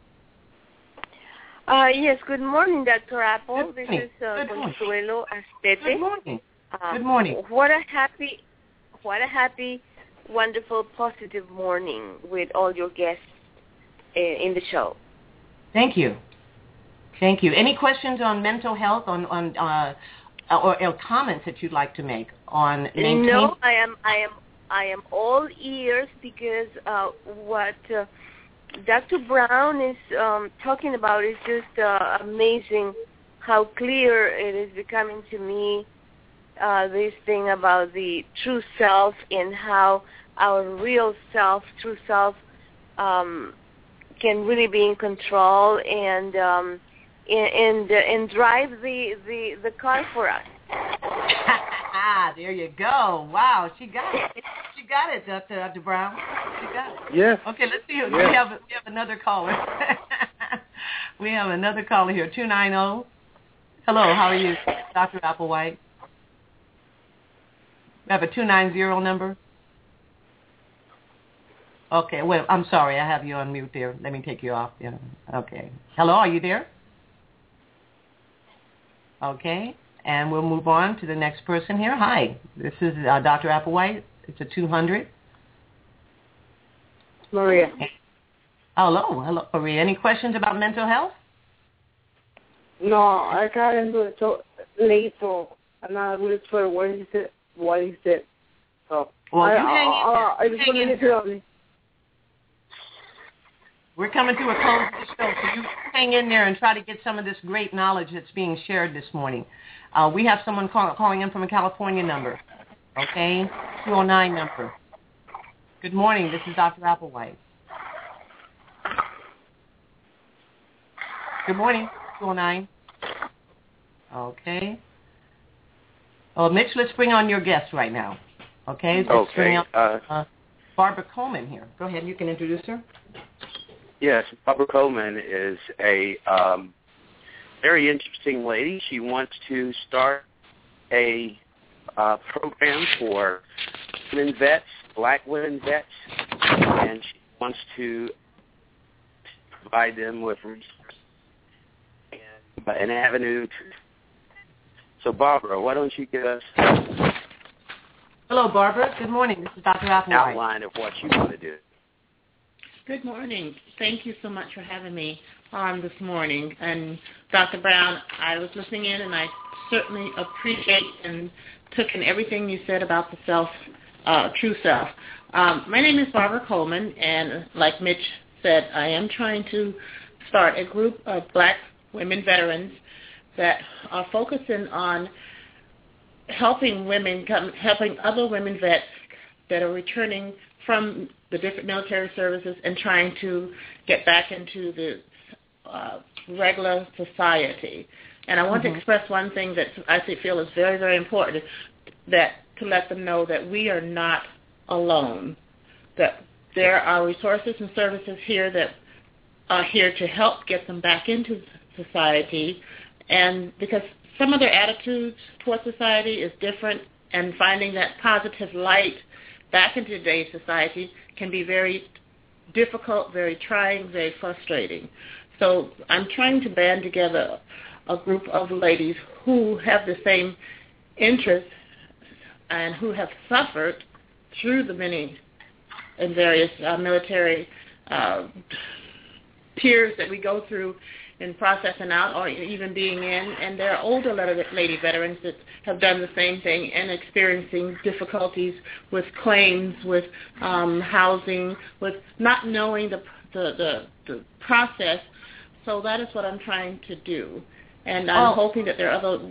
Uh, yes, good morning, Doctor Apple. Good this morning. is uh, Good morning. Consuelo Astete. Good morning. Uh, Good morning. What a happy, what a happy, wonderful, positive morning with all your guests uh, in the show. Thank you. Thank you. Any questions on mental health, on on uh, or, or comments that you'd like to make on maintaining? No, I am, I am, I am all ears because uh, what uh, Doctor Brown is um, talking about is just uh, amazing. How clear it is becoming to me. Uh, this thing about the true self and how our real self, true self, um, can really be in control and um, and, and and drive the, the, the car for us. There you go. Wow, she got it. She got it, Doctor Doctor Brown. She got it. Yes. Okay, let's see. Yes. We have we have another caller. We have another caller here. Two nine zero. Hello. How are you, Doctor Applewhite? We have a two nine zero number. Okay, well, I'm sorry. I have you on mute there. Let me take you off. Yeah. Okay. Hello, are you there? Okay, and we'll move on to the next person here. Hi, this is uh, Doctor Applewhite. It's a two hundred. Maria. Hello, hello, Maria. Any questions about mental health? No, I got into it so late, so I'm not really sure what he said. What he said. So well, I, you hang in I, there. I, I You just hang want in to there. tell me. We're coming to a close of the show, so you hang in there and try to get some of this great knowledge that's being shared this morning. Uh, we have someone call, calling in from a California number, okay, two oh nine number. Good morning. This is Doctor Applewhite. Good morning, two oh nine. Okay. Well, Mitch, let's bring on your guest right now. Okay? Let's Okay, bring on, uh, uh, Barbara Coleman here. Go ahead, you can introduce her. Yes, Barbara Coleman is a um, very interesting lady. She wants to start a uh, program for women vets, black women vets, and she wants to provide them with resources and an avenue to. So, Barbara, why don't you give us Hello, Barbara. Good morning. This is Doctor an Applewhite. outline of what you want to do? Good morning. Thank you so much for having me on this morning. And Doctor Brown, I was listening in, and I certainly appreciate and took in everything you said about the self, uh, true self. Um, my name is Barbara Coleman, and like Mitch said, I am trying to start a group of black women veterans that are focusing on helping women, come, helping other women vets that are returning from the different military services and trying to get back into the uh, regular society. And I want mm-hmm. to express one thing that I feel is very, very important, that to let them know that we are not alone, that there are resources and services here that are here to help get them back into society, and because some of their attitudes towards society is different, and finding that positive light back into today's society can be very difficult, very trying, very frustrating. So I'm trying to band together a group of ladies who have the same interests and who have suffered through the many and various uh, military uh, tiers that we go through in processing out or even being in, and there are older lady veterans that have done the same thing and experiencing difficulties with claims, with um, housing, with not knowing the, the, the, the process. So that is what I'm trying to do, and I'm oh. hoping that there are other...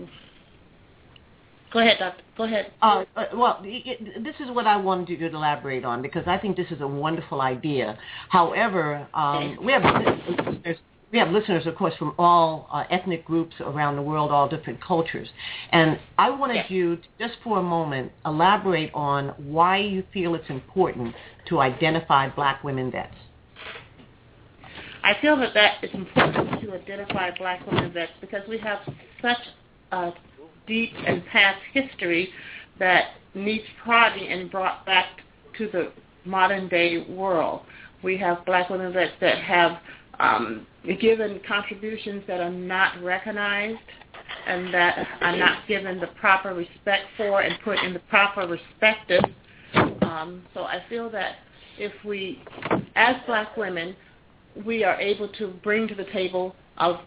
Go ahead, Doctor. Go ahead. Uh, uh, well, it, this is what I wanted you to elaborate on, because I think this is a wonderful idea. However, um, we have listeners, we have listeners, of course, from all uh, ethnic groups around the world, all different cultures. And I wanted yes. you to, just for a moment, elaborate on why you feel it's important to identify black women vets. I feel that that is important to identify black women vets because we have such a deep and past history that needs prodding and brought back to the modern day world. We have black women vets that have um, given contributions that are not recognized and that are not given the proper respect for and put in the proper perspective. Um, so I feel that if we, as black women, we are able to bring to the table a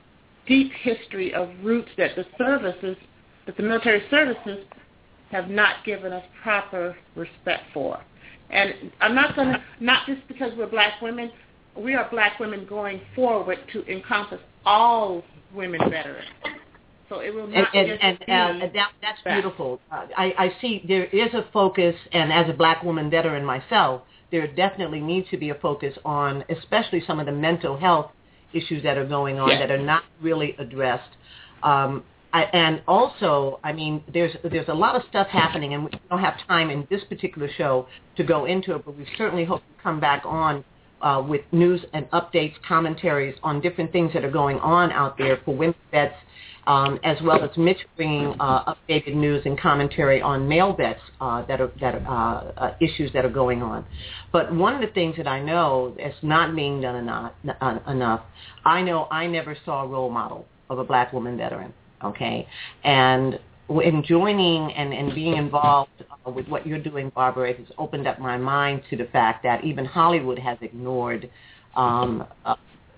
deep history of roots that the services that the military services have not given us proper respect for. And I'm not going to, not just because we're black women, we are black women going forward to encompass all women veterans. So it will not and, just and, be and, uh, that, That's that. beautiful. Uh, I, I see there is a focus, and as a black woman veteran myself, there definitely needs to be a focus on especially some of the mental health issues that are going on yes. that are not really addressed. Um, I, and also, I mean, there's there's a lot of stuff happening, and we don't have time in this particular show to go into it, but we certainly hope to come back on uh, with news and updates, commentaries on different things that are going on out there for women vets, um, as well as Mitch bringing uh, updated news and commentary on male vets uh, that are that are, uh, uh, issues that are going on. But one of the things that I know is not being done enough, uh, enough, I know I never saw a role model of a black woman veteran. Okay, and in joining and, and being involved uh, with what you're doing, Barbara, it has opened up my mind to the fact that even Hollywood has ignored um, uh,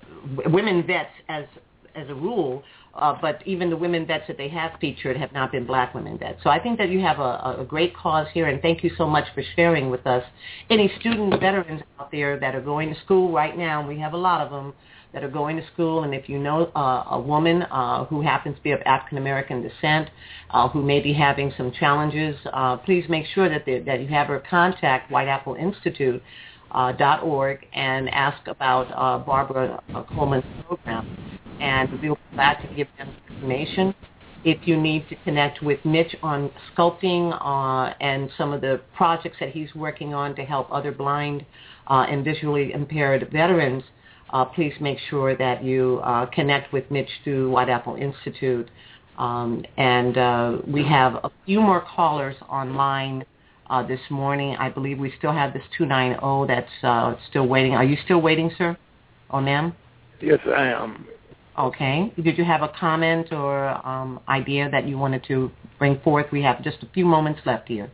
women vets as as a rule, uh, but even the women vets that they have featured have not been black women vets. So I think that you have a, a great cause here, and thank you so much for sharing with us. Any student veterans out there that are going to school right now, and we have a lot of them, that are going to school, and if you know uh, a woman uh, who happens to be of African-American descent, uh, who may be having some challenges, uh, please make sure that, they, that you have her contact White Apple Institute uh, dot org and ask about uh, Barbara uh, Coleman's program. And we'll be glad to give them information If you need to connect with Mitch on sculpting uh, and some of the projects that he's working on to help other blind uh, and visually impaired veterans, uh, please make sure that you uh, connect with Mitch through White Apple Institute. Um, and uh, we have a few more callers online uh, this morning. I believe we still have this two nine zero that's uh, still waiting. Are you still waiting, sir? Or ma'am? Yes, I am. Okay. Did you have a comment or um, idea that you wanted to bring forth? We have just a few moments left here.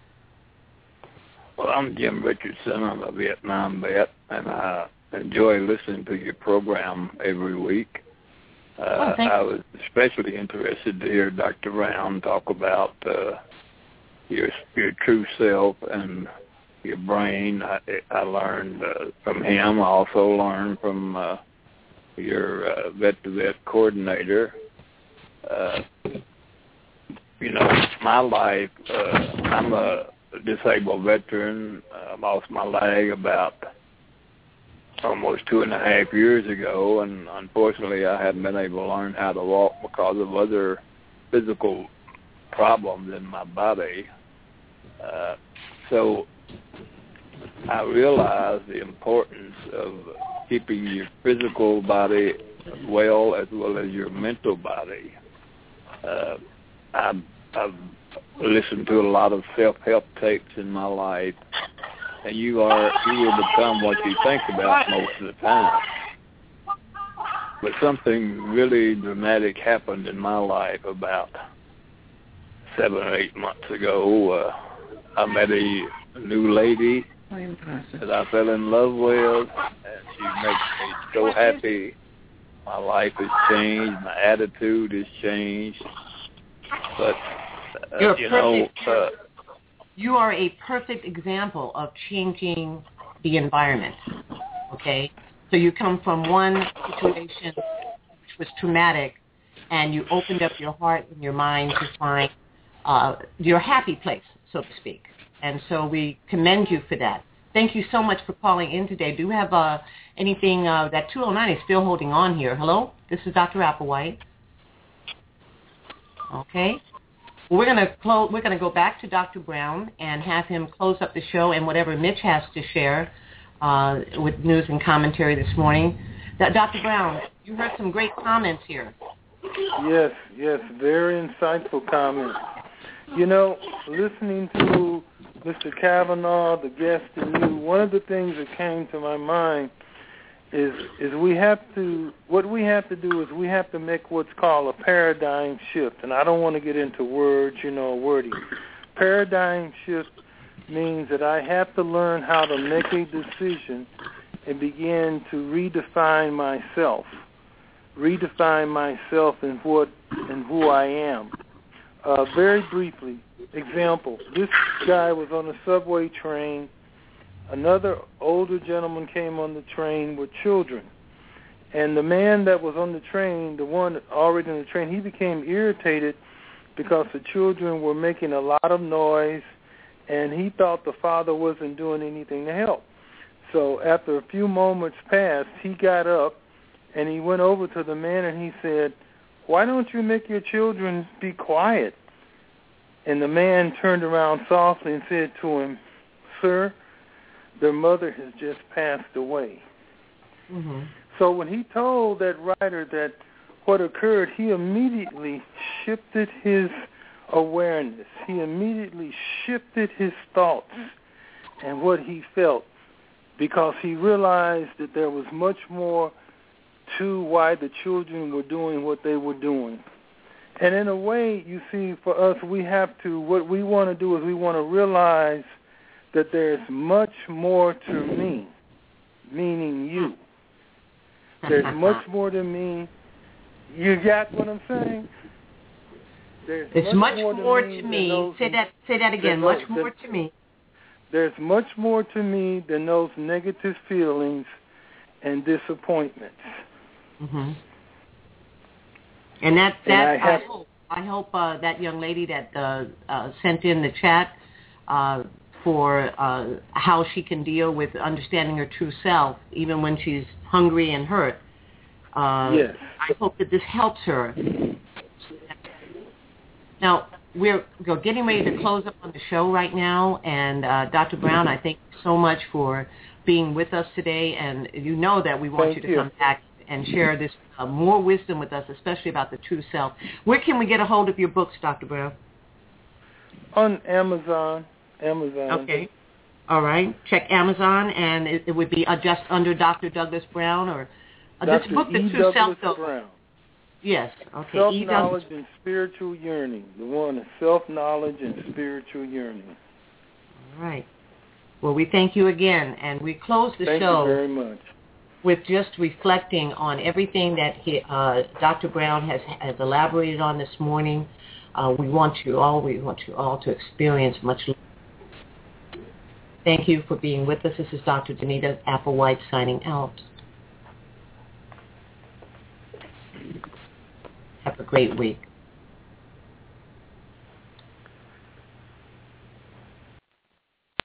Well, I'm Jim Richardson. I'm a Vietnam vet, and I enjoy listening to your program every week. Uh, oh, I was especially interested to hear Doctor Brown talk about uh, your your true self and your brain. I, I learned uh, from him. I also learned from uh, your uh, vet-to-vet coordinator. Uh, you know, my life, uh, I'm a disabled veteran. I lost my leg about almost two and a half years ago, and unfortunately I haven't been able to learn how to walk because of other physical problems in my body. Uh, so I realize the importance of keeping your physical body well as well as your mental body. Uh, I've, I've listened to a lot of self-help tapes in my life, and you are you will become what you think about most of the time. But something really dramatic happened in my life about seven or eight months ago. Uh, I met a new lady that I fell in love with, and she makes me so happy. My life has changed. My attitude has changed. But, uh, you know... Uh, You are a perfect example of changing the environment, okay? So you come from one situation which was traumatic, and you opened up your heart and your mind to find uh, your happy place, so to speak. And so we commend you for that. Thank you so much for calling in today. Do you have uh, anything, uh, that two oh nine is still holding on here. Hello? This is Doctor Applewhite. Okay. We're going to close. We're going to go back to Doctor Brown and have him close up the show and whatever Mitch has to share uh, with news and commentary this morning. Doctor Brown, you heard some great comments here. Yes, yes, very insightful comments. You know, listening to Mister Kavanaugh, the guest, and you, one of the things that came to my mind is is we have to, what we have to do is we have to make what's called a paradigm shift. And I don't want to get into words, you know, wording. Paradigm shift means that I have to learn how to make a decision and begin to redefine myself, redefine myself and what and who I am. Uh, very briefly, example, this guy was on a subway train. Another older gentleman came on the train with children. And the man that was on the train, the one already on the train, he became irritated because the children were making a lot of noise, and he thought the father wasn't doing anything to help. So after a few moments passed, he got up, and he went over to the man, and he said, "Why don't you make your children be quiet?" And the man turned around softly and said to him, "Sir, their mother has just passed away." Mm-hmm. So when he told that writer that what occurred, he immediately shifted his awareness. He immediately shifted his thoughts and what he felt, because he realized that there was much more to why the children were doing what they were doing. And in a way, you see, for us, we have to, what we want to do is we want to realize that there's much more to me, meaning you. There's much more to me. You got what I'm saying? There's it's much, much more, more to me. To me. Say that. Say that again. Much those, more to me. There's much more to me than those negative feelings and disappointments. Mm-hmm. And that that and I, I have, hope I hope uh, that young lady that uh, uh, sent in the chat uh, for uh, how she can deal with understanding her true self, even when she's hungry and hurt. Uh, yes. I hope that this helps her. Now, we're, we're getting ready to close up on the show right now, and uh, Doctor Brown, I thank you so much for being with us today, and you know that we want Thank you to you. come back and share this uh, more wisdom with us, especially about the true self. Where can we get a hold of your books, Doctor Brown? On Amazon. Amazon. Okay. All right. Check Amazon, and it, it would be uh, just under Doctor Douglas Brown, or uh, this Doctor book, The E. True Douglas Self. Brown. Yes. Okay. Self-knowledge E. and spiritual yearning. The one is self-knowledge and spiritual yearning. All right. Well, we thank you again, and we close the Thank show you very much. with just reflecting on everything that he, uh, Doctor Brown has, has elaborated on this morning. Uh, we want you all, we want you all to experience much love. Thank you for being with us. This is Doctor Danita Applewhite signing out. Have a great week.